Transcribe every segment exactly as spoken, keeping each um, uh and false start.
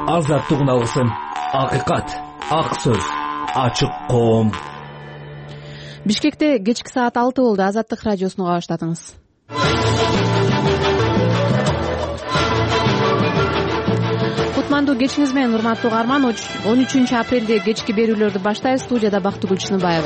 азаттыгын алсын. Акыйкат, ак сөз, ачык коом. Бишкекте кечки саат алты болду. Азаттык радиосуна баштадыңыз. Кутмандуу кечиңиз менен, урматтуу угарман. он үчүнчү апрелде кечки берүүлөрдү баштайбыз. Студияда Бактыгүл Чыныбаева.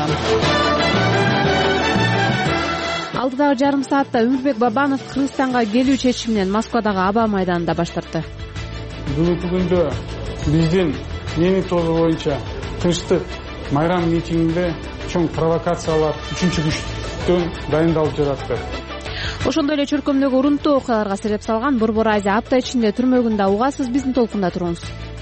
Алдыдагы жарым саатта Өмүрбек Бабанов Кыргызстанга келүү чечиминен Москвадагы аба майданында баш тартты. Бүгүнкү күндө биздин эми тобу боюнча тынчтык майрам митингинде чоң провокациялар үчүнчү күчтөн дайындалып жатты. Ошондой эле чөркөмдөгү урунтуу окуяларга себеп салган Борбор Азия апта ичинде түрмөгүндө угасыз. Биздин толкунда туруңуз.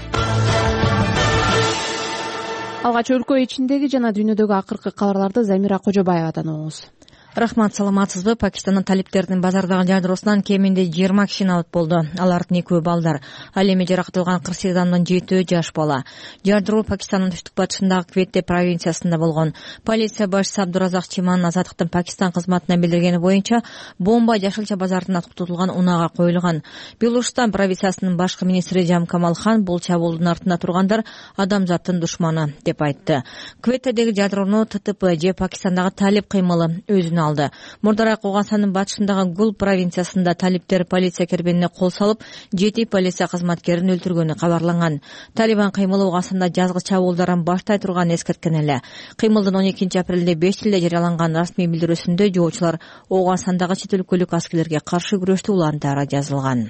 Алгач өлкө ичиндеги жана дүйнөдөгү акыркы кабарларды Замира Кожобаевадан угуңуз. Рахмат, саламатсызбы? Пакистандын талиптердин базардагы жайдыросунан кеминде жыйырма киши абыт болду. Алардын экөө балдар. Ал эми жаракат кырк сегиз адамдын жетөө жаш бала. Жардыруу Пакистандын түштүк батышындагы Кветте провинциясында болгон. Полиция башчысы Абдуразак Чиман Азаттыктын Пакистан кызматына билдиргени боюнча бомба Жашылча базарынан тутулган унаага коюлган. Белушстан провинциясынын башкы министри Жам Камал Хан бул чабуулдун артында тургандар адамзаттын душманы деп айтты. Кветтедеги жардырууну ТТП же Пакистандагы талип кыймылы өзүнө алды. Мурдараак Угандын батышындагы Гул провинциясында талиптер полиция кербенине кол салып, жети полиция кызматкерин өлтүргөнү кабарланган. Талибан кыймылы Угандында жазгы чабуулдардан баштай турган эскерткен эле. Кыймылдын он экинчи апрелде беш тилде жарыяланган расмий билдирүүсүндө жоочулар Угандагы чет өлкөлүк аскерлерге каршы күрөштү улантары жазылган.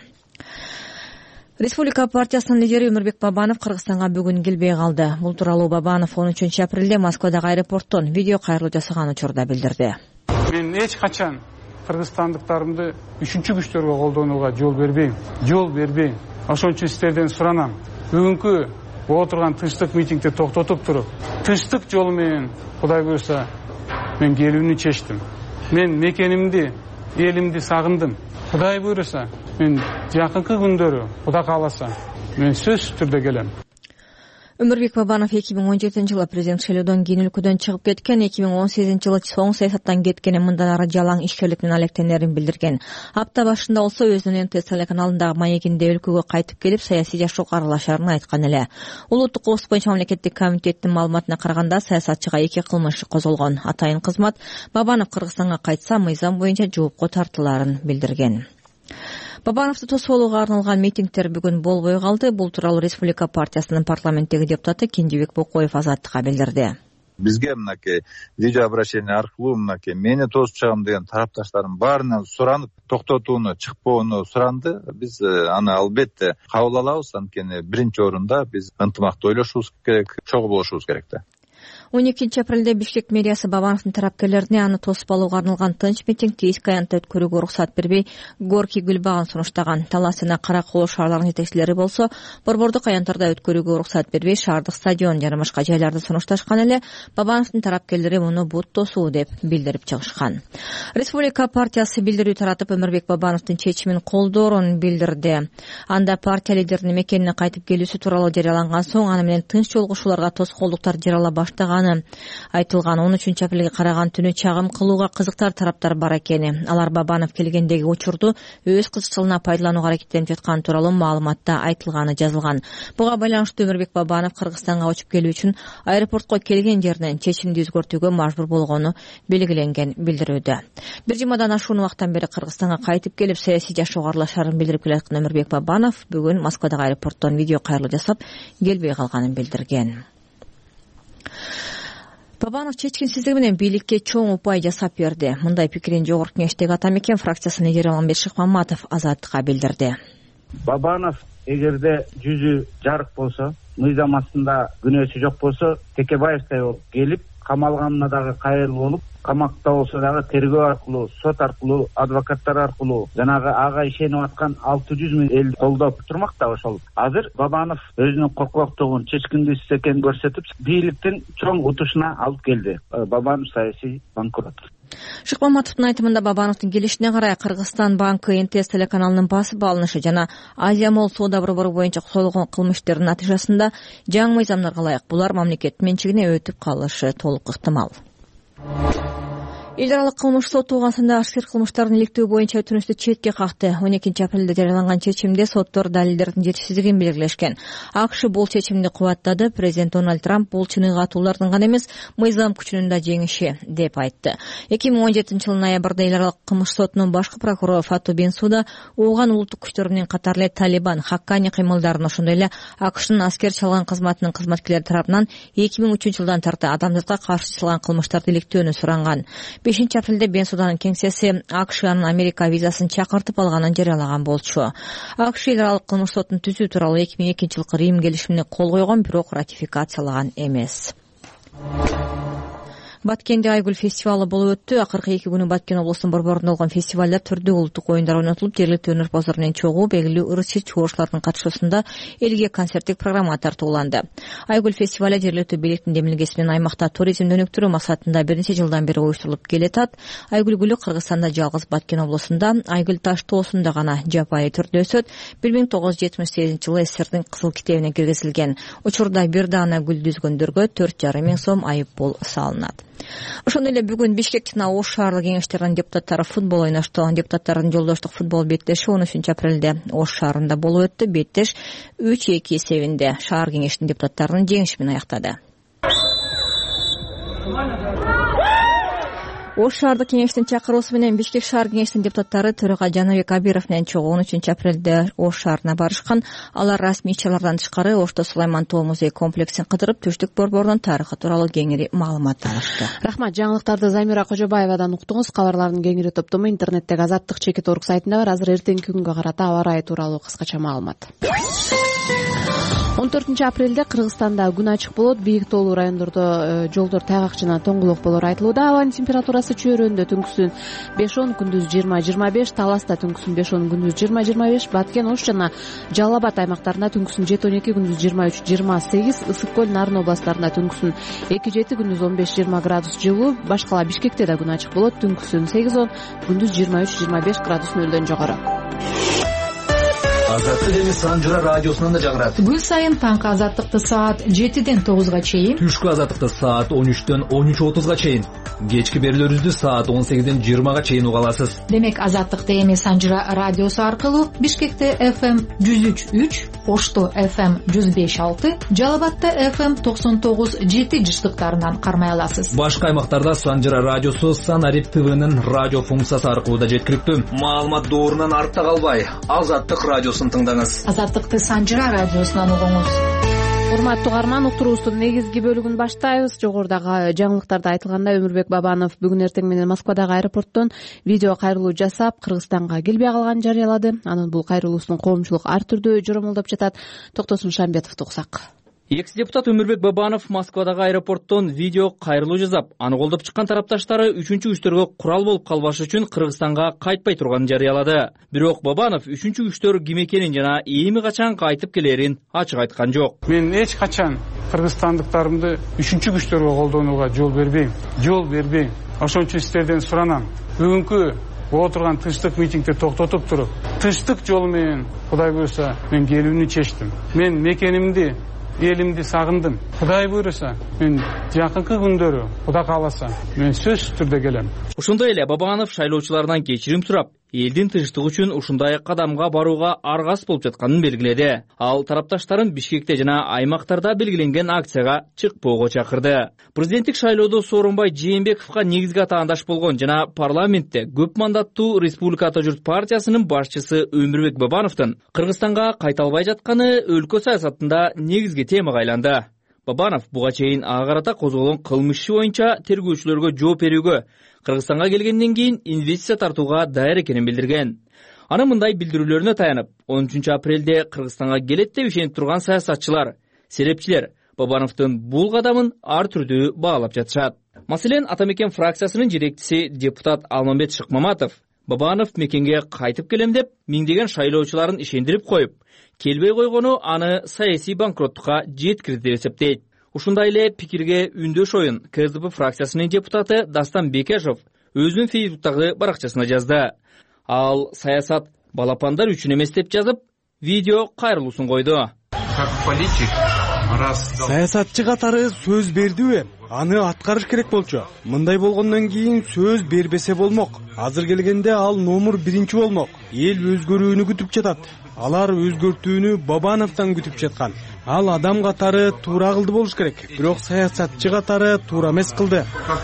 Республика партиясынын лидери Өмүрбек Бабанов Кыргызстанга бүгүн келбей калды. Бул тууралуу Бабанов он үчүнчү апрелде Москвадагы аэропорттон видео кайрылуу жасаган учурда билдирди. Мен эч качан кыргызстандыктарымды үчүнчү күчтөргө колдонууга жол бербейм. Жол бербейм. Ошон үчүн сиздерден суранам. Бүгүнкү отурган тынчтык митингди токтотуп туруп, тынчтык жолу менен Кудай буйрса мен келүүнү чечтим. Мен мекенимди, элимди сагындым. Кудай буйрса мен жакынкы күндөрү Кудай кааласа мен сөзсүз түрдө келем. Өмүрбек Бабанов эки миң он жетинчи жылы президент шайлоодон кийин өлкөдөн чыгып кеткен, эки миң он сегизинчи жылы соң саясаттан кеткени мындан ары жалаң ишкерлик менен алектенерин билдирген. Апта башында болсо өзүнүн эн тэ телеканалындагы маегинде өлкөгө кайтып келип саясий жашоого аралашарын айткан эле. Улуттук коопсуздук боюнча мамлекеттик комитеттин маалыматына караганда саясатчыга эки кылмыш козголгон. Атайын кызмат Бабанов Кыргызстанга кайтса мыйзам боюнча жоопко тартыларын билдирген. Бабановду тосуп алууга арналган митингдер бүгүн болбой калды. Бул тууралуу Республика партиясынын парламенттеги депутаты Кенжебек Бокоев Азаттыкка билдирди. Бизге мынакей видео обращение аркылуу мынакей мени тосуп чыгам деген тарапташтардын баарынан суранып, токтотууну, чыкпоону суранды. Биз аны албетте кабыл алабыз. Анткени биринчи орунда биз ынтымакты ойлошубуз керек, чогуу болушубуз керек да. он экинчи апрелде Бишкек мэриясы Бабановдун тарапкерлерине аны тосуп алууга арналган тынч митингди эски аянтта өткөрүүгө уруксат бербей, Горький Гүлбагын сунуштаган. Талас жана Кара Кол шаарларынын жетекчилери болсо, борбордук аянттарда өткөрүүгө уруксат бербей, шаардык стадион жана башка жайларды сунушташкан эле. Бабановдун тарапкерлери муну бут тосуу деп билдирип чыгышкан. Республика партиясы билдирүү таратып, Өмүрбек Бабановдун чечимин колдоорун билдирди. Анда партия лидеринин мекенине кайтып келүүсү тууралуу жарыяланган соң, аны менен тынч жолугушууларга тоскоолдуктар жарыяла баштаган айтылган. он үчүнчү апрелге караган түнү чагым кылууга кызыктар тараптар бар экени. Алар Бабанов келгендеги учурду өз кызыкчылыгына пайдаланууга аракеттенип жаткан тууралуу маалыматта айтылганы жазылган. Буга байланыштуу Өмүрбек Бабанов Кыргызстанга учуп келүү үчүн аэропортко келген жеринен чечимди өзгөртүүгө мажбур болгону белгиленген билдирүүдө. Бир жумадан ашуун убакыттан бери Кыргызстанга кайтып келип, саясий жашоого аралашарын билдирип келаткан Өмүрбек Бабанов бүгүн Москвадагы аэропорттон видео кайрылуу жасап, келбей калганын билдирген. Бабанов чечкинсиздиги менен бийликке чоң упай жасап берди. Мындай пикирин жогорку кеңештеги Атамекен фракциясынын лидери Алмамбет Шыкмаматов Азаттыкка билдирди. Бабанов эгерде жүзү жарык болсо, мыйзам астында күнөөсү жок болсо, Текебаевтай болуп келип, камалганына дагы кайрыл болуп, камакта болсо дагы тергөө аркылуу, сот аркылуу, адвокаттар аркылуу жанагы ага ишенип аткан алты жүз миң эл колдоп турмак да ошол. Азыр Бабанов өзүнүн коркоктугун, чечкиндүүсүз экенин көрсөтүп, бийликтин чоң утушуна алып келди. Бабанов саясий банкрот. Шыкмаматовдун айтымында Бабановдун келишине карай Кыргызстан банкы эн тэ эс телеканалынын басып алынышы жана Азия Молл соода борбору боюнча козголгон кылмыштардын натыйжасында жаңы мыйзамдарга ылайык булар мамлекеттин менчигине өтүп калышы толук ыктымал. Эл аралык кылмыш сот туугансында ашкер кылмыштардын иликтөө боюнча өтүнүштү четке какты. он экинчи апрелде жарыяланган чечимде соттор далилдердин жетишсиздигин белгилешкен. АКШ бул чечимди кубаттады. Президент Дональд Трамп бул чыныгы катуулардын гана эмес, мыйзам күчүнүн да жеңиши деп айтты. эки миң он жетинчи жылдын ноябрда эл аралык кылмыш сотунун башкы прокурору Фату Бенсуда ууган улуттук күчтөр менен катар эле Талибан, Хаккани кыймылдарын, ошондой эле АКШнын аскер чалган кызматынын кызматкерлери тарабынан эки миң үчүнчү жылдан тарта адамзатка каршы чалган кылмыштарды иликтөөнү суранган. бешинчи апрелде Бенсуданын кеңсеси АКШ анын Америка визасын чакыртып алганын жарыялаган болчу. АКШ эл аралык кылмыш сотун түзүү тууралуу эки миң экинчи жылкы Рим келишимине кол койгон, бирок ратификациялаган эмес. Баткенде Айгүл фестивалы болуп өттү. Акыркы эки күнү Баткен облусунун борборунда болгон фестивалда түрдүү улуттук оюндар ойнотулуп, жергиликтүү өнөрпоздор менен чогуу белгилүү ырчы чогуушулардын катышуусунда элге концерттик программа тартууланды. Айгүл фестивалы жергиликтүү бийликтин демилгеси менен аймакта туризмди өнүктүрүү максатында бир нече жылдан бери уюштурулуп келатат. Айгүл гүлү Кыргызстанда жалгыз Баткен облусунда Айгүл таш тоосунда гана жапайы түрдө өсөт. бир миң тогуз жүз жетимиш сегизинчи жылы СССРдин кызыл китебине киргизилген. Учурда бир даана гүлдү үзгөндөргө төрт жарым миң сом айып пул салынат. Ошондой эле бүгүн Бишкек жана Ош шаардык кеңештеринин депутаттары футбол ойношту. Депутаттардын жолдоштук футбол беттеши он үчүнчү апрелде Ош шаарында болуп өттү. Беттеш үч эки эсебинде шаар кеңешинин депутаттарынын жеңиши менен аяктады. Ош шаардык кеңештин чакыруусу менен Бишкек шаар кеңешинин депутаттары төрага Жанабек Абиров менен чогуу он үчүнчү апрелде Ош шаарына барышкан. Алар расмий иш-чаралардан тышкары Ошто Сулайман Тоо музей комплексин кыдырып, Түштүк борборунун тарыхы тууралуу кеңири маалымат алышты. Рахмат, жаңылыктарды Замира Кожобаевадан уктуңуз. Кабарлардын кеңири топтому интернеттеги азаттык чекит орг сайтында бар. Азыр эртеңки күнгө карата аба ырайы тууралуу кыскача маалымат. он төртүнчү апрелде Кыргызстанда күн ачык болот. Бийик тоолуу райондордо жолдор тайгак жана тоңгулок болор айтылууда. Абанын температурасы чөйрөндө түнкүсүн беш он, күндүз жыйырма жыйырма беш, Таласта түнкүсүн беш он, күндүз жыйырма жыйырма беш, Баткен, Ош жана Жалал Абад аймактарында түнкүсүн жети он эки, күндүз жыйырма үч жыйырма сегиз, Ысык көл, Нарын областтарында түнкүсүн эки жети, күндүз он беш жыйырма градус жылуу. Башкала Бишкекте да күн ачык болот. Түнкүсүн сегиз он, күндүз жыйырма үч жыйырма беш градус нөлдөн жогору. Азаттык эмес Санжыра радиосунан да жаңырат. Күн сайын таңкы азаттыкты саат жетиден тогузга чейин, Түшкү азаттыкты саат он үчтөн он үч отузга чейин, кечки берүүлөрүбүздү саат он сегизден жыйырмага чейин уга аласыз. Демек азаттыкты эмес Санжыра радиосу аркылуу Бишкекте эф эм жүз үч үч, Ошто эф эм жүз беш алты, Жалал Абадта эф эм токсон тогуз жети жыштыктарынан кармай аласыз. Башка аймактарда Санжыра радиосу Санарип ТВнын радио функциясы аркылуу да жеткиликтүү. Маалымат доорунан артта калбай, Азаттык радиосун тыңдаңыз. Азаттыкты Санжыра радиосунан угуңуз. Урматтуу угарман, уктуруубуздун негизги бөлүгүн баштайбыз. Жогорудагы жаңылыктарда айтылгандай, Өмүрбек Бабанов бүгүн эртең менен Москвадагы аэропорттон видео кайрылуу жасап, Кыргызстанга келбей калганын жарыялады. Анын бул кайрылуусун коомчулук ар түрдүү жоромолдоп жатат. Токтосун Шамбетовду уксак. Экс-депутат Өмүрбек Бабанов Москвадагы аэропорттон видео кайрылуу жасап, аны колдоп чыккан тарапташтары үчүнчү күчтөргө курал болуп калбаш үчүн Кыргызстанга кайтпай турганын жарыялады. Бирок Бабанов үчүнчү күчтөр ким экенин жана эми качан кайтып келерин ачык айткан жок. Мен эч качан кыргызстандыктарымды үчүнчү күчтөргө колдонууга жол бербейм. Жол бербейм. Ошон үчүн сиздерден суранам. Бүгүнкү отурган тынчтык митингди токтотуп туруп, тынчтык жолу менен Кудай буйруса мен келүүнү чечтим. Мен мекенимди, элимди сагындым. Кудай буйруса, мен жакынкы күндөрү, Кудай кааласа, мен сөзсүз түрдө келем. Ошондой эле Бабанов шайлоочулардан кечирим сурап, элдин тынчтыгы үчүн ушундай кадамга барууга аргас болуп жатканын белгиледи. Ал тарапташтарын Бишкекте жана аймактарда белгиленген акцияга чыкпоого чакырды. Президенттик шайлоодо Сооронбай Жээнбековго негизги атаандаш болгон жана парламентте көп мандаттуу Республика Ата журт партиясынын башчысы Өмүрбек Бабановдун Кыргызстанга кайта албай жатканы өлкө саясатында негизги темага айланды. Бабанов буга чейин ага карата козголгон кылмыш иши боюнча тергөөчүлөргө жооп берүүгө, Кыргызстанга келгенден кийин инвестиция тартууга даяр экенин билдирген. Анын мындай билдирүүлөрүнө таянып, он үчүнчү апрелде Кыргызстанга келет деп ишенип турган саясатчылар, серепчилер Бабановдун бул кадамын ар түрдүү баалап жатышат. Маселен, Ата Мекен фракциясынын жетекчиси депутат Алмамбет Шыкмаматов Бабанов мекенге кайтып келем деп миңдеген шайлоочуларын ишендирип коюп, келбей койгону аны саясий банкроттукка жеткирди деп эсептейт. Ушундай эле пикирге үндөш оюн ка эс дэ пэ фракциясынын депутаты Дастан Бекешов өзүнүн фейсбуктагы баракчасына жазды. Ал саясат балапандар үчүн эмес деп жазып, видео кайрылуусун койду. Как политик саясатчы катары сөз бердиби? Аны аткарыш керек болчу. Мындай болгондон кийин сөз бербесе болмок. Азыр келгенде ал номер биринчи болмок. Эл өзгөрүүнү күтүп жатат. Алар өзгөртүүнү Бабановдон күтүп жаткан. Ал адам катары туура кылды болуш керек. Бирок саясатчы катары туура эмес кылды.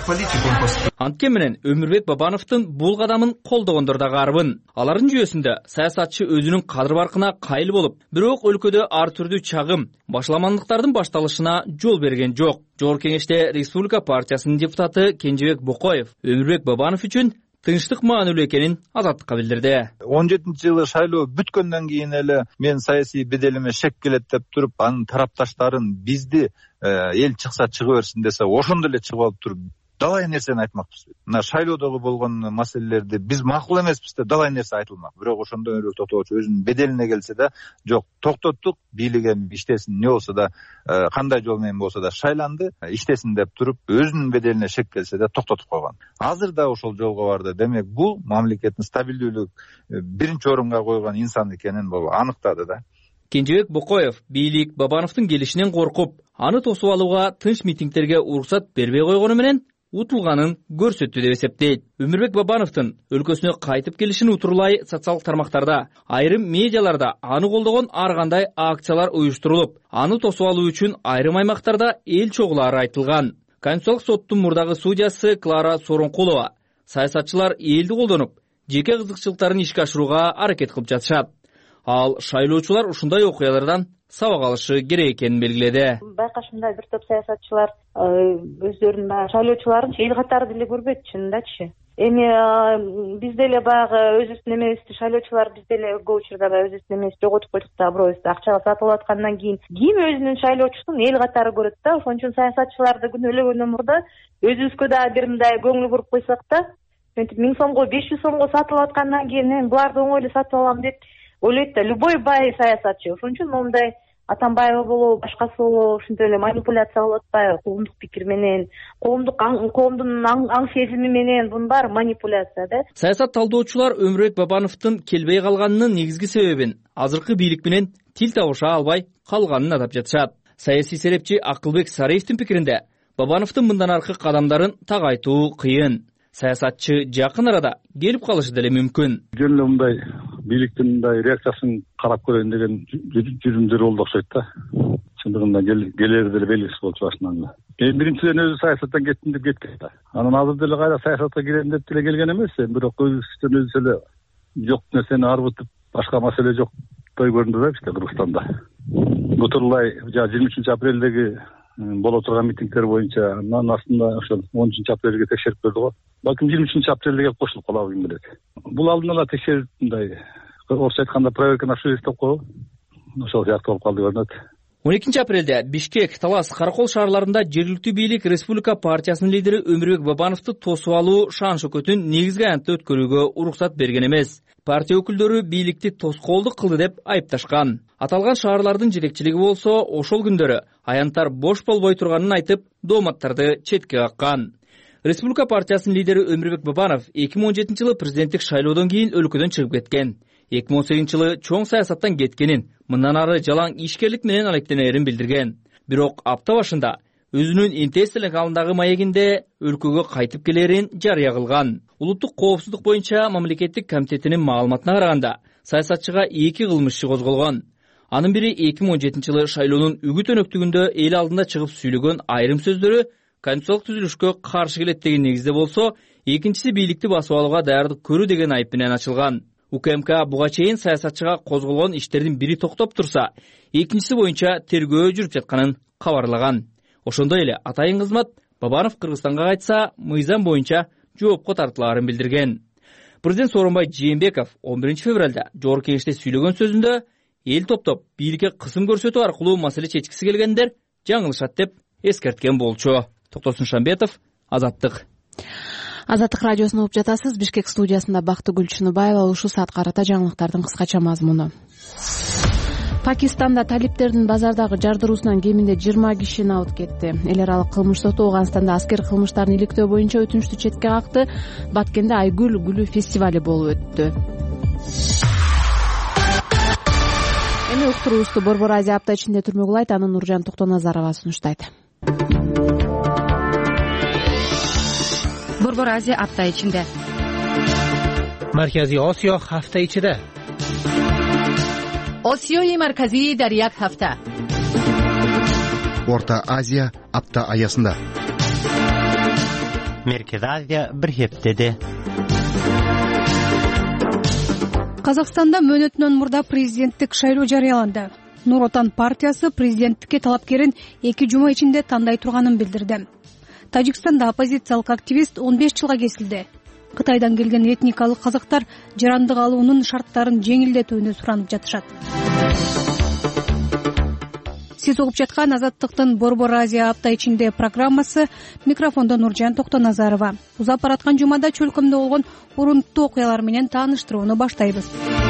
Анткени менен Өмүрбек Бабановдун бул кадамын колдогондор да карбын. Алардын жүйөсүндө саясатчы өзүнүн кадыр баркына кайыл болуп, бирок өлкөдө ар түрдүү чагым, башламандыктардын башталышына жол берген жок. Жогорку Кеңеште Республика партиясынын депутаты Кенжебек Бокоев Өмүрбек Бабанов үчүн тынчтык маанилүү экенин Азаттыкка билдирди. он жетинчи жылы шайлоо бүткөндөн кийин эле мен саясий беделиме шек келет деп туруп, анын тарапташтарын бизди эл чыкса чыга берсин десе, ошондо эле чыгып алып туруп далай нерсени айтмакпыз. Мына шайлоодогу болгон маселелерди биз макул эмеспиз деп далай нерсе айтылмак. Бирок ошондо Өмүрбек Токтогулович өзүнүн беделине келсе да, жок, токтоттук, бийлик эми иштесин, не болсо да, кандай жол менен болсо да шайланды, иштесин деп туруп, өзүнүн беделине шек келсе да токтотуп койгон. Азыр да ошол жолго барды. Демек, бул мамлекеттин стабилдүүлүк биринчи орунга койгон инсан экенин бул аныктады да. Кенжебек Бокоев бийлик Бабановдун келишинен коркуп, аны тосуп алууга тынч митингтерге уруксат бербей койгону менен утулганын көрсөттү деп эсептейт. Өмүрбек Бабановдун өлкөсүнө кайтып келишин утурлай социалдык тармактарда, айрым медиаларда аны колдогон ар кандай акциялар уюштурулуп, аны тосуп алуу үчүн айрым аймактарда эл чогулары айтылган. Конституциялык соттун мурдагы судьясы Клара Сооронкулова саясатчылар элди колдонуп, жеке кызыкчылыктарын ишке ашырууга аракет кылып жатышат. Ал шайлоочулар ушундай окуялардан сабак алышы керек экенин белгиледи. Байкашымда бир топ саясатчылар өздөрүнүн шайлоочуларын эл катары деле көрбөйт, чынындачы. Эми биз деле баягы өзүбүздүн эмебизди, шайлоочулар биз деле көп учурда өзүбүздүн эмебизди жоготуп койдук да, бирөөбүздү акчага сатып алып аткандан кийин ким өзүнүн шайлоочусун эл катары көрөт да. Ошон үчүн саясатчыларды күнөөлөгөндөн мурда өзүбүзгө дагы бир мындай көңүл буруп койсок да, мынтип миң сомго, беш жүз сомго сатып алып аткандан кийин буларды оңой эле сатып алам деп ойлойт да любой бай саясатчы. Ошон үчүн мондай Атамбаева болобу, башкасы болобу ушинтип эле манипуляция кылып атпайбы? Коомдук пикир менен, коомдук коомдун аң сезими менен, бунун баары манипуляция да. Саясат талдоочулар Өмүрбек Бабановдун келбей калганынын негизги себебин азыркы бийлик менен тил табыша албай калганын атап жатышат. Саясий серепчи Акылбек Сариевдин пикиринде, Бабановдун мындан аркы кадамдарын так айтуу кыйын. Саясатчы жакын арада келип калышы деле мүмкүн. Жөн эле мындай бийликтин мындай реакциясын карап көрөйүн деген жүрүмдөр болду окшойт да. Чындыгында келери деле белгисиз болчу башынан эле. Эми биринчиден өзү саясаттан кеттим деп кеткен да. Анан азыр деле кайра саясатка кирем деп деле келген эмес, бирок өзүнүн өзү эле жок нерсени арбытып, башка маселе жоктой көрүндү да бизде Кыргызстанда. Бутурлай жыйырма үчүнчү апрелдеги боло турган митингдер боюнча анан астында ошол он үчүнчү апрелге текшерип көрдү го. Балким жыйырма үчүнчү апрелде келип кошулуп калабы ким билет. Бул алдын ала текшерип мындай орусча айтканда проверка на совесть деп коебу. Ошол сыяктуу болуп калды көрүнөт. он экинчи апрелде Бишкек, Талас, Каракол шаарларында жергиликтүү бийлик Республика партиясынын лидери Өмүрбек Бабановду тосуп алуу шан шөкөтүн негизги аянтта өткөрүүгө уруксат берген эмес. Партия өкүлдөрү бийликти тоскоолдук кылды деп айыпташкан. Аталган шаарлардын жетекчилиги болсо ошол күндөрү аянттар бош болбой турганын айтып, дооматтарды четке каккан. Республика партиясынын лидери Өмүрбек Бабанов эки миң он жетинчи жылы президенттик шайлоодон кийин өлкөдөн чыгып кеткен. эки миң он сегизинчи жылы чоң саясаттан кеткенин, мындан ары жалаң ишкерлик менен алектенерин билдирген. Бирок апта башында өзүнүн интернет телеканалындагы маегинде өлкөгө кайтып келерин жарыя кылган. Улуттук коопсуздук боюнча мамлекеттик комитетинин маалыматына караганда, саясатчыга эки кылмыш иши козголгон. Анын бири эки миң он жетинчи жылы шайлоонун үгүт өнөктүгүндө эл алдында чыгып сүйлөгөн айрым сөздөрү конституциялык түзүлүшкө каршы келет деген негизде болсо, экинчиси бийликти басып алууга даярдык көрүү деген айып менен ачылган. УКМК буга чейин саясатчыга козголгон иштердин бири токтоп турса, экинчиси боюнча тергөө жүрүп жатканын кабарлаган. Ошондой эле атайын кызмат Бабанов Кыргызстанга кайтса, мыйзам боюнча жоопко тартылаарын билдирген. Президент Сооронбай Жээнбеков он биринчи февралда Жогорку Кеңеште сүйлөгөн сөзүндө эл топтоп бийликке кысым көрсөтүү аркылуу маселе чечкиси келгендер жаңылышат деп эскерткен болчу. Токтосун Шамбетов, Азаттык. Азаттык радиосуну угуп жатасыз. Бишкек студиясында Бактыгүл Чыныбаева. Ушул саат карата жаңылыктардын кыскача мазмуну. Пакистанда талиптердин базардагы жардыруусунан кеминде жыйырма киши набыт кетти. Эл аралык кылмыш соту Ооганстанда аскер кылмыштарын иликтөө боюнча өтүнүштү четке какты. Баткенде Айгүл гүлү фестивали болуп өттү. Жана уктуруубузду Борбор Азия апта ичинде түрмө кылайт, аны Нуржан Токтоназарова сунуштайт. Борбор Азия апта ичинде. Маркази Осиё ҳафта ичида. Осиёи марказӣ дар як ҳафта. Орта Азия апта аясында. Меркез Азия бир хептеде. Казакстанда мөөнөтүнөн мурда президенттик шайлоо жарыяланды. Нур Отан партиясы президенттикке талапкерин эки жума ичинде тандай турганын билдирди. Тажикстанда оппозициялык активист он беш жылга кесилди. Кытайдан келген этникалык казактар жарандык алуунун шарттарын жеңилдетүүнү суранып жатышат. Сиз угуп жаткан Азаттыктын Борбор Азия апта ичинде программасы. Микрофондо Нуржан Токтоназарова. Узап бараткан жумада чөлкөмдө болгон урунттуу окуялар менен тааныштырууну баштайбыз.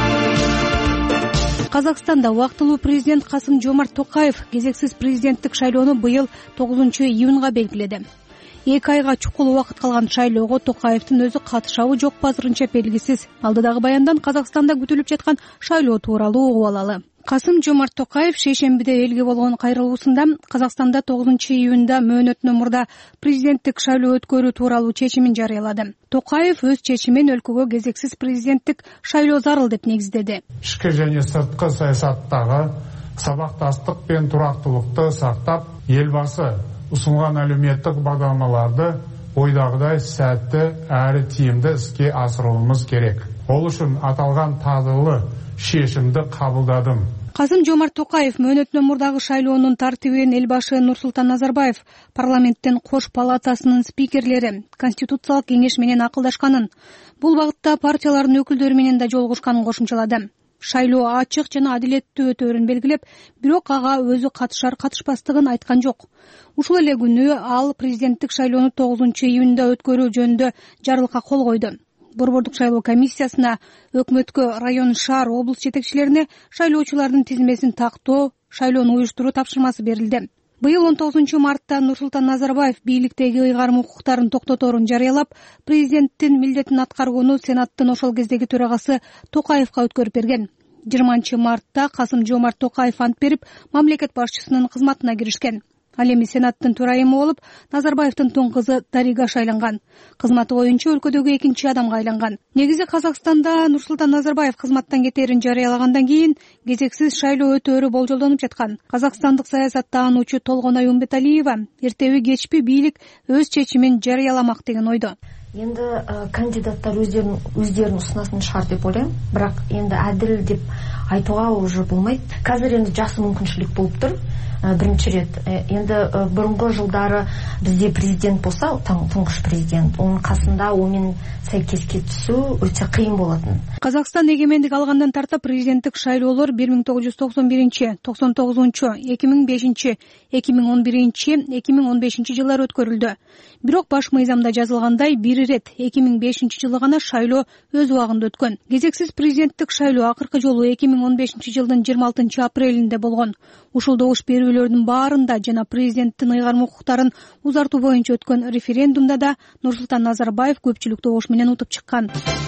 Казакстанда убактылуу президент Касым Жомарт Токаев кезексиз президенттик шайлоону быйыл тогузунчу июнга белгиледи. Эки айга чукул убакыт калган шайлоого Токаевдин өзү катышабы жокпу азырынча белгисиз. Алдыдагы баяндан Казакстанда күтүлүп жаткан шайлоо тууралуу угуп алалы. Касым Жомарт Токаев шейшембиде элге болгон кайрылуусунда Казакстанда тогузунчу июнда мөөнөтүнөн мурда президенттик шайлоо өткөрүү тууралуу чечимин жарыялады. Токаев өз чечимин өлкөгө кезексиз президенттик шайлоо зарыл деп негиздеди. Ички жана сырткы саясаттагы сабакташтык пен турактуулукту сактап, элбасы усунган әлеуметтик бағдарламаларды ойдағыдай сәтті әрі тиімді іске асыруымыз керек. Ол үшін аталған тағдырлы шешімді қабылдадым. Касым Жомарт Токаев мөөнөтүнөн мурдагы шайлоонун тартибин элбашы Нурсултан Назарбаев парламенттин кош палатасынын спикерлери Конституциялык кеңеш менен акылдашканын, бул багытта партиялардын өкүлдөрү менен да жолугушканын кошумчалады. Шайлоо ачык жана адилеттүү өтөөрүн белгилеп, бирок ага өзү катышар катышпастыгын айткан жок. Ушул эле күнү ал президенттик шайлоону тогузунчу июнда өткөрүү жөнүндө жарлыкка кол койду. Борбордук шайлоо комиссиясына, өкмөткө, район, шаар, облус жетекчилерине шайлоочулардын тизмесин тактоо, шайлоону уюштуруу тапшырмасы берилди. Быйыл он тогузунчу мартта Нурсултан Назарбаев бийликтеги ыйгарым укуктарын токтоторун жарыялап, президенттин милдетин аткарууну Сенаттын ошол кездеги төрагасы Токаевка өткөрүп берген. жыйырманчы мартта Касым Жомарт Токаев ант берип, мамлекет башчысынын кызматына киришкен. Ал эми Сенаттын төрайымы болуп, Назарбаевдин тун кызы Дарига шайланган. Кызматы боюнча өлкөдөгү экинчи адамга айланган. Негизи Казакстанда Нурсултан Назарбаев кызматтан кетээрин жарыялагандан кийин кезексиз шайлоо өтөөрү болжолдонуп жаткан. Казакстандык саясаттаануучу Толгонай Умбеталиева эртеби кечпи бийлик өз чечимин жарыяламак деген ойдо. Енді кандидаттар өздерін өздерін ұсынасын шығар деп ойлаймын, бірақ енді әділ деп айтуға уже болмайды. Қазір енді жақсы мүмкіншілік болып тұр. Бірінші рет енді бұрынғы жылдары бізде президент болса, тұңғыш президент, оның қасында онымен сәйкеске түсу өте қиын болатын. Казакстан эгемендик алгандан тарта президенттик шайлоолор бир миң тогуз жүз токсон биринчи, токсон тогузунчу, эки миң бешинчи, эки миң он биринчи, эки миң он бешинчи жылдары өткөрүлдү. Бирок баш мыйзамда жазылгандай бир рет эки миң бешинчи жылы гана шайлоо өз убагында өткөн. Кезексиз президенттик шайлоо акыркы жолу эки миң он бешинчи жылдын жыйырма алтынчы апрелинде болгон. Ушул добуш берүүлөрдүн баарында жана президенттин ыйгарым укуктарын узартуу боюнча өткөн референдумда да Нурсултан Назарбаев көпчүлүк добуш менен утуп чыккан.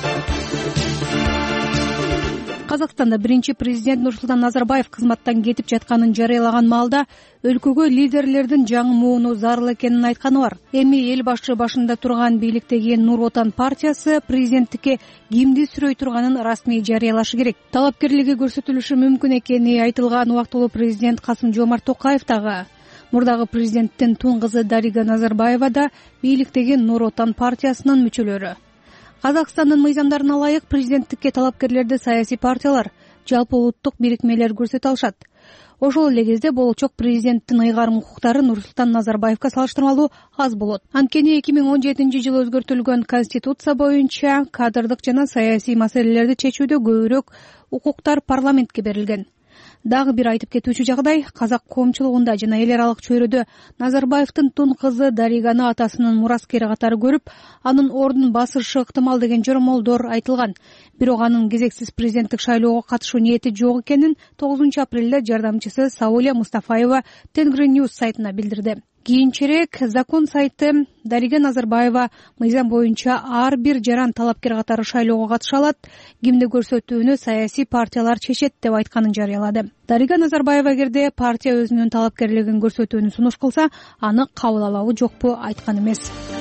Казакстанда биринчи президент Нурсултан Назарбаев кызматтан кетип жатканын жарыялаган маалда өлкөгө лидерлердин жаңы мууну зарыл экенин айтканы бар. Эми эл башы башында турган бийликтеги Нур Отан партиясы президенттикке кимди сүрөй турганын расмий жарыялашы керек. Талапкерлиги көрсөтүлүшү мүмкүн экени айтылган убактылуу президент Касым Жомарт Токаев дагы, мурдагы президенттин тун кызы Дарига Назарбаева да бийликтеги Нур Отан партиясынын мүчөлөрү. Казакстандын мыйзамдарына ылайык президенттикке талапкерлерди саясий партиялар, жалпы улуттук бирикмелер көрсөтө алышат. Ошол эле кезде болочок президенттин ыйгарым укуктары Нурсултан Назарбаевка салыштырмалуу аз болот. Анткени эки миң он жетинчи жылы өзгөртүлгөн Конституция боюнча кадрдык жана саясий маселелерди чечүүдө көбүрөөк укуктар парламентке берилген. Дагы бир айтып кетүүчү жагдай, казак коомчулугунда жана эл аралык чөйрөдө Назарбаевдин тун кызы Дариганы атасынын мураскери катары көрүп, анын ордун басышы ыктымал деген жоромолдор айтылган. Бирок анын кезексиз президенттик шайлоого катышуу ниети жок экенин тогузунчу апрелде жардамчысы Сауле Мустафаева Тенгри Ньюс сайтына билдирди. кийинчерээк закон сайты Дарига Назарбаева мыйзам боюнча ар бир жаран талапкер катары шайлоого катыша алат, кимди көрсөтүүнү саясий партиялар чечет деп айтканын жарыялады. Дарига Назарбаева эгерде партия өзүнүн талапкерлигин көрсөтүүнү сунуш кылса, аны кабыл алабы жокпу айткан эмес.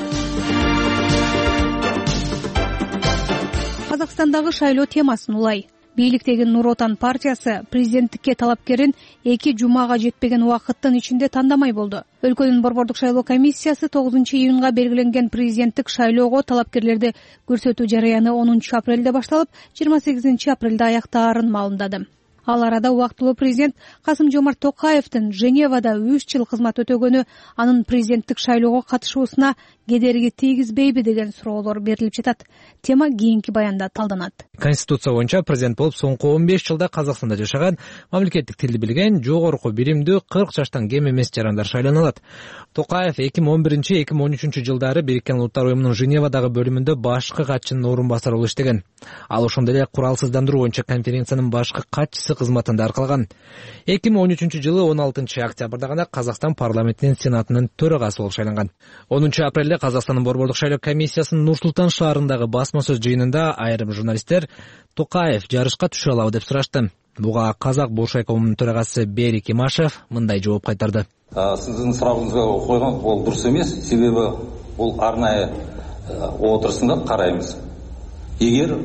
Казакстандагы шайлоо темасын улай. Бийликтеги Нур Отан партиясы президенттикке талапкерин эки жумага жетпеген убакыттын ичинде тандамай болду. Өлкөнүн борбордук шайлоо комиссиясы тогузунчу июнга белгиленген президенттик шайлоого талапкерлерди көрсөтүү жарыяны онунчу апрелде башталып, жыйырма сегизинчи апрелде аяктаарын маалымдады. Ал арада убактылуу президент Касым-Жомарт Токаевдин Женевада үч жыл кызмат өтөгөнү анын президенттик шайлоого катышуусуна кедерги тийгизбейби деген суроолор берилип жатат. Тема кийинки баянда талданат. Конституция боюнча президент болуп соңку он беш жылда Казакстанда жашаган, мамлекеттик тилди билген, жогорку биримдүү кырк жаштан кем эмес жарандар шайлана алат. Токаев эки миң он биринчи эки миң он үчүнчү жылдары Бириккен Улуттар уюмунун Женевадагы бөлүмүндө башкы катчынын орун басары болуп иштеген. Ал ошондой эле куралсыздандыруу боюнча конференциянын башкы катчысы кызматында аркалган. эки миң он үчүнчү жылы он алтынчы октябрда гана Казакстан парламентинин сенатынын төрагасы болуп шайланган. онунчу апрелде Казакстандын борбордук шайлоо комиссиясынын Нур-Султан шаарындагы басма сөз жыйынында айрым журналисттер Токаев жарышка түшө алабы деп сурашты. Буга Казак Болшайкомунун төрагасы Берик Имашев мындай жооп кайтарды. Сиздин сурагыңызга койгон бул дурус эмес, себеби бул арнайы отурусунда карайбыз. Эгер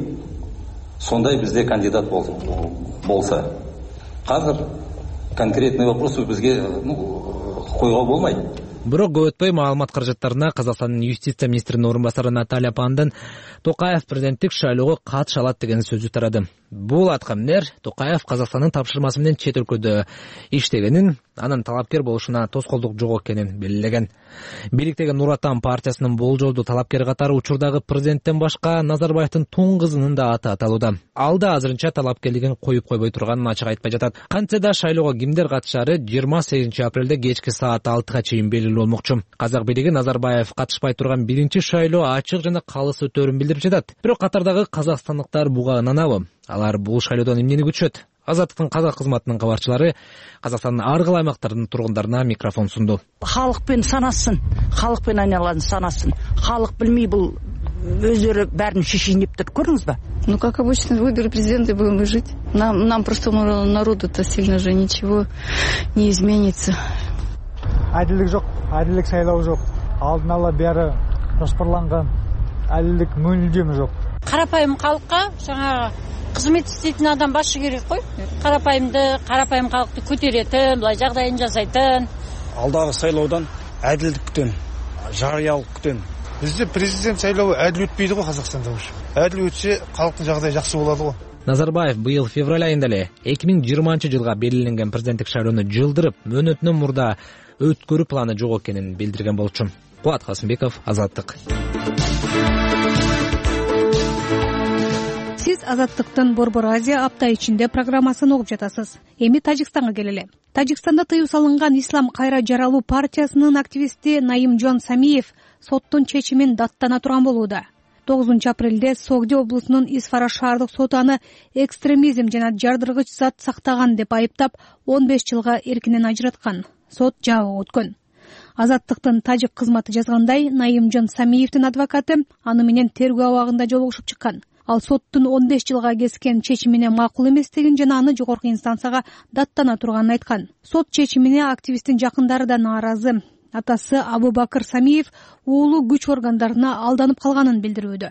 сондай бизде кандидат болса, казыр конкретный вопросы бизге койгого болмайт. Бирок көп өтпөй маалымат каражаттарына Казакстандын юстиция министринин орун басары Наталья Пандан Токаев президенттик шайлоого катыша алат деген сөзү тарады. Бул аткамнер Токаев Казакстандын тапшырмасы менен чет өлкөдө иштегенин, анын талапкер болушуна тоскоолдук жок экенин белгилеген. Бийликтеги Нур Отан партиясынын болжолдуу талапкери катары учурдагы президенттен башка Назарбаевдин тун кызынын да аты аталууда. Ал да азырынча талапкерлигин коюп койбой турганын ачык айтпай жатат. Кантсе да шайлоого кимдер катышаары жыйырма сегизинчи апрелде кечки саат алтыга чейин белгилүү болмокчу. Казак бийлиги Назарбаев катышпай турган биринчи шайлоо ачык жана калыс өтөөрүн билдирип жатат. Бирок катардагы казакстандыктар буга ынанабы? Алар бул шайлоодон эмнени күтүшөт? Азаттыктын казак кызматынын кабарчылары Казакстандын ар кыл аймактарынын тургундарына микрофон сунду. Халыкпен санасын, халыкпен айналган санасын. Халык билмей бул өздөрү бәрін шешейін деп тұр, көрдіңіз ба? Ну, как обычно, выберут президента и будем жить. Нам, нам просто народу-то сильно же ничего не изменится. Әділдік жоқ, әділдік сайлау жоқ. Алдын ала бәрі жоспарланған. Әділдік мүлдем жоқ. Қарапайым халыққа жаңағы қызмет істейтін адам басшы керек қой. Қарапайымды, қарапайым халықты көтеретін, былай жағдайын жасайтын. Алдағы сайлаудан әділдіктен, жариялықтан. Бізде президент сайлауы әділ өтпейді ғой Қазақстанда уже. Әділ өтсе, халықтың жағдайы жақсы болады ғой. Назарбаев быйыл февраль айында эле эки миң жыйырманчы жылга белгиленген президенттик шайлоону жылдырып, мөөнөтүнөн мурда өткөрүү планы жок экенин билдирген болчу. Кубат Касымбеков, Азаттык. Сиз Азаттыктын Борбор Азия апта ичинде программасын угуп жатасыз. Эми Тажикстанга келели. Тажикстанда тыюу салынган Ислам кайра жаралуу партиясынын активисти Наимжон Самиев соттун чечимин даттана турган болууда. тогузунчу апрелде Согди облусунун Исфара шаардык соту аны экстремизм жана жардыргыч зат сактаган деп айыптап он беш жылга эркинен ажыраткан. Сот жабык өткөн. Азаттыктын тажик кызматы жазгандай, Наимжон Самиевдин адвокаты аны менен тергөө абагында жолугушуп чыккан. Ал соттун он беш жылга кескен чечимине макул эместигин жана аны жогорку инстанцияга даттана турганын айткан. Сот чечимине активисттин жакындары да нааразы. Атасы Абубакыр Самиев уулу күч органдарына алданып калганын билдирүүдө.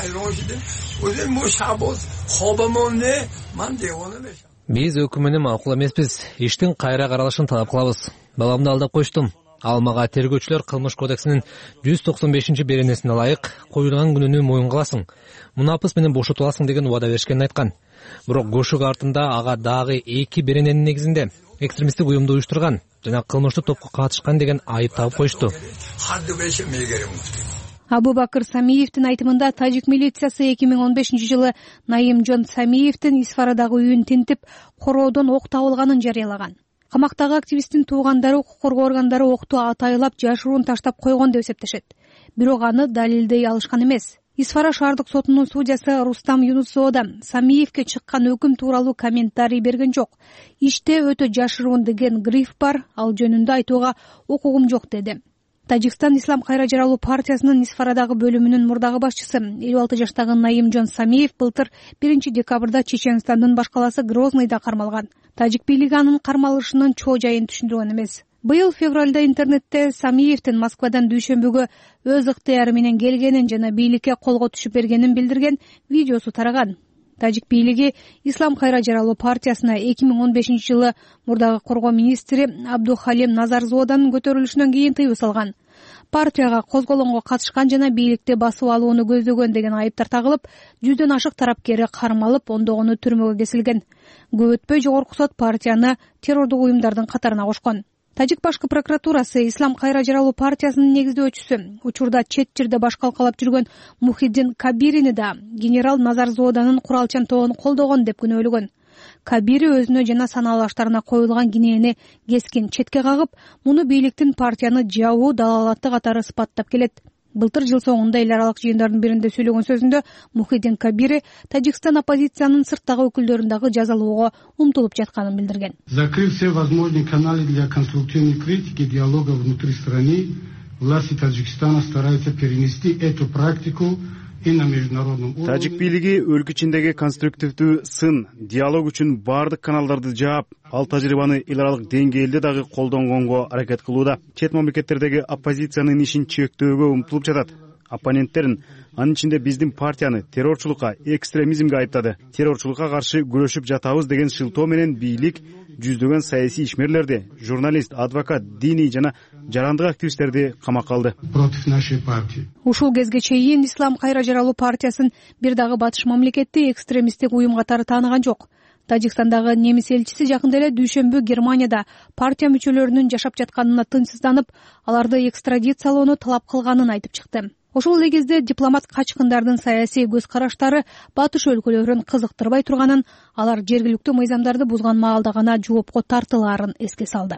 Биз өкүмүнү макул эмеспиз. Иштин кайра каралышын талап кылабыз. Баламды алдап коштум. Ал мага тергөөчүлөр кылмыш кодексинин жүз токсон бешинчи беренесине ылайык коюлган күнүнү моюнга аласың. Мунапыс менен бошотуласың деген убада беришкенин айткан. Бирок көшүк артында ага дагы эки берененин негизинде экстремисттик уюмду уюштурган жана кылмыштуу топко катышкан деген айып табып коюшту. Абубакыр Самиевдин айтымында тажик милициясы эки миң он бешинчи жылы Наимжон Самиевдин Исфарадагы үйүн тинтип, короодон ок табылганын жарыялаган. Камактагы активисттин туугандары укук коргоо органдары окту атайылап жашыруун таштап койгон деп эсептешет. Бирок аны далилдей алышкан эмес. Исфара шаардык сотунун судьясы Рустам Юнусова да Самиевке чыккан өкүм тууралуу комментарий берген жок. Иште өтө жашыруун деген гриф бар, ал жөнүндө айтууга укугум жок деди. Тажикстан Ислам кайра жаралуу партиясынын Исфарадагы бөлүмүнүн мурдагы башчысы элүү алты жаштагы Наимжон Самиев былтыр биринчи декабрда Чеченстандын баш калаасы Грознойдо кармалган. Тажик бийлиги анын кармалышынын чоо жайын түшүндүргөн эмес. Быйыл февралда интернетте Самиевдин Москвадан Дүйшөмбүгө өз ыктыяры менен келгенин жана бийликке колго түшүп бергенин билдирген видеосу тараган. Тажик бийлиги Ислам кайра жаралуу партиясына эки миң он бешинчи жылы мурдагы коргоо министри Абдухалим Назарзоданын көтөрүлүшүнөн кийин тыюу салган. Партияга козголоңго катышкан жана бийликти басып алууну көздөгөн деген айыптар тагылып, жүздөн ашык тарапкери кармалып, ондогону түрмөгө кесилген. Көп өтпөй жогорку сот партияны террордук уюмдардын катарына кошкон. Тажик башкы прокуратурасы Ислам кайра жаралуу партиясынын негиздөөчүсү, учурда чет жерде баш калкалап жүргөн Мухиддин Кабирини да генерал Назарзоданын куралчан тобун колдогон деп күнөөлөгөн. Кабири өзүнө жана санаалаштарына коюлган кинени кескин четке кагып, муну бийликтин партияны жабуу далалаты катары сыпаттап келет. Былтыр жыл соңунда эл аралык жыйындардын биринде сөйлөгөн сөзүндө Мухиддин Кабири Тажикстан оппозициянын сырттагы өкүлдөрүн дагы жазалоого умтулуп жатканын билдирген. Закрыв все возможные каналы для конструктивной критики диалога внутри страны, власти Таджикистана стараются перенести эту практику. Тажик бийлиги өлкө ичиндеги конструктивдүү сын, диалог үчүн баардык каналдарды жаап, ал тажрыйбаны эл аралык деңгээлде дагы колдонгонго аракет кылууда. Чет мамлекеттердеги оппозициянын ишин чектөөгө умтулуп жатат. Оппоненттерин, анын ичинде биздин партияны террорчулукка, экстремизмге айыптады. Террорчулукка каршы күрөшүп жатабыз деген шылтоо менен бийлик жүздөгөн саясий ишмерлерди, журналист, адвокат, диний жана жарандык активисттерди камакка алды. Против нашей партии. Ушул кезге чейин Ислам кайра жаралуу партиясын бир дагы батыш мамлекети экстремисттик уюм катары тааныган жок. Тажикстандагы немис элчиси жакында эле Дүйшөмбү Германияда партия мүчөлөрүнүн жашап жатканына тынчсызданып, аларды экстрадициялоону талап кылганын айтып чыкты. Ошол эле кезде дипломат качкындардын саясий көз караштары батыш өлкөлөрүн кызыктырбай турганын, алар жергиликтүү мыйзамдарды бузган маалда гана жоопко тартылаарын эске салды.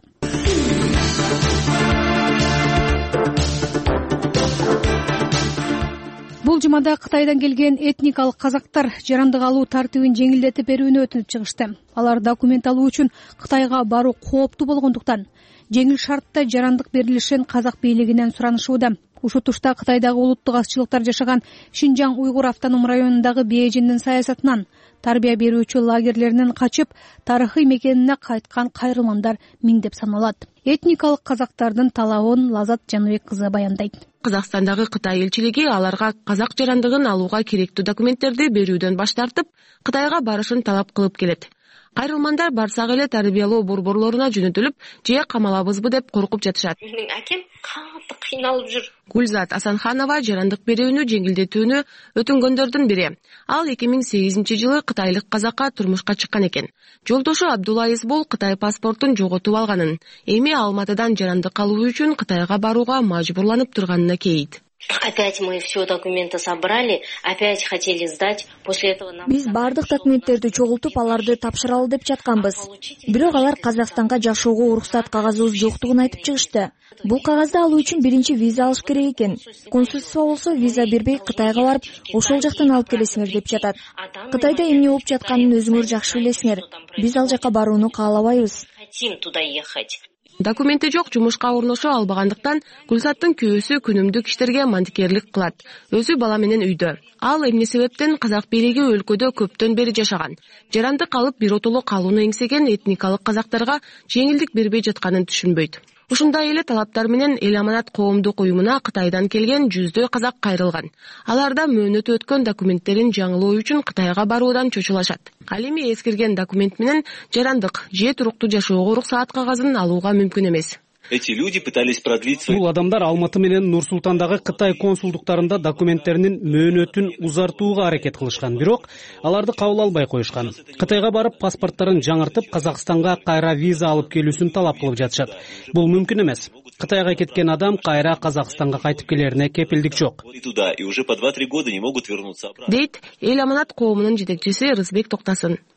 Бул жумада Кытайдан келген этникалык казактар жарандык алуу тартибин жеңилдетип берүүнү өтүнүп чыгышты. Алар документ алуу үчүн Кытайга баруу кооптуу болгондуктан жеңил шартта жарандык берилишин казак бийлигинен суранышууда. Ушул тушта Кытайдагы улуттук азчылыктар жашаган Шинжаң уйгур автоном районундагы Бээжиндин саясатынан, тарбия берүүчү лагерлеринен качып, тарыхый мекенине кайткан кайрылмандар миңдеп саналат. Этникалык казактардын талабын Лазат Жаныбек кызы баяндайт. Казакстандагы Кытай элчилиги аларга казак жарандыгын алууга керектүү документтерди берүүдөн баш тартып, Кытайга барышын талап кылып келет. Кайрылмандар барсак эле тарбиялоо борборлоруна жөнөтүлүп, же камалабызбы деп коркуп жатышат. Менин акем катты кыйналып жүр. Гүлзат Асанханова жарандык берүүнү жеңилдетүүнү өтүнгөндөрдүн бири. Ал эки миң сегизинчи жылы кытайлык казакка турмушка чыккан экен. Жолдошу Абдулла Исбол Кытай паспортун жоготуп алганын, эми Алматыдан жарандык алуу үчүн Кытайга барууга мажбурланып турганына кейит. Опять мы все документы собрали, опять хотели сдать. После этого нам... Биз бардык документтерди чогултуп, аларды тапшыралы деп жатканбыз. Бирок алар Казакстанга жашоого уруксат кагазыбыз жоктугун айтып чыгышты. Бул кагазды алуу үчүн биринчи виза алыш керек экен. Консульство болсо виза бербей Кытайга барып, ошол жактан алып келесиңер деп жатат. Кытайда эмне болуп жатканын өзүңөр жакшы билесиңер. Биз ал жака барууну каалабайбыз. Хотим туда ехать. Документи жок, жумушка орношо албагандыктан Гүлзаттын күйөөсү күнүмдүк иштерге мантикерлик кылат. Өзү бала менен үйдө. Ал эмне себептен казак бийлиги өлкөдө көптөн бери жашаган. Жарандык алып биротоло калууну эңсеген этникалык казактарга жеңилдик бербей жатканын түшүнбөйт. Ушундай эле талаптар менен Эл Аманат коомдук уюмуна Кытайдан келген жүздөй казак кайрылган. Аларда мөөнөтү өткөн документтерин жаңылоо үчүн Кытайга баруудан чочулашат. Ал эми эскирген документ менен жарандык же туруктуу жашоого уруксаат кагазын алууга мүмкүн эмес. Эти люди пытались продлить свой... Бул адамдар Алматы менен Нур-Султандагы Кытай консулдуктарында документтеринин мөөнөтүн узартууга аракет кылышкан, бирок аларды кабыл албай коюшкан. Кытайга барып паспорттарын жаңыртып, Казакстанга кайра виза алып келүүсүн талап кылып жатышат. Бул мүмкүн эмес. Кытайга кеткен адам кайра Казакстанга кайтып келерине кепилдик жок. И уже по два-три года не могут вернуться обратно. Дейт Эл Аманат коомунун жетекчиси Рызбек Токтасын.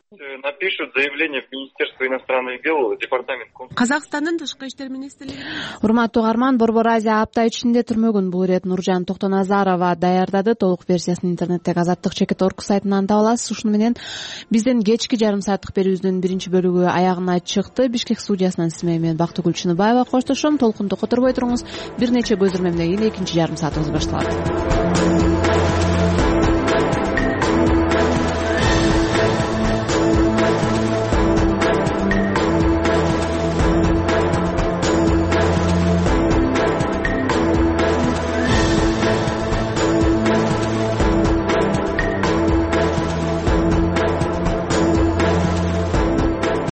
напишут заявление в Министерство иностранных дел, департамент консул. Казакстандын тышкы иштер министрлиги. Урматтуу угарман, Борбор Азия апта ичинде түрмөгүн бул ирет Нуржан Токтоназарова даярдады. Толук версиясын интернеттеги азаттык чекит орг сайтынан таба аласыз. Ушуну менен биздин кечки жарым сааттык берүүбүздүн биринчи бөлүгү аягына чыкты. Бишкек студиясынан сиз менен Бактыгүл Чыныбаева коштошом. Толкунду которбой туруңуз. Бир нече көзөрмө менен экинчи жарым саатыбыз башталат.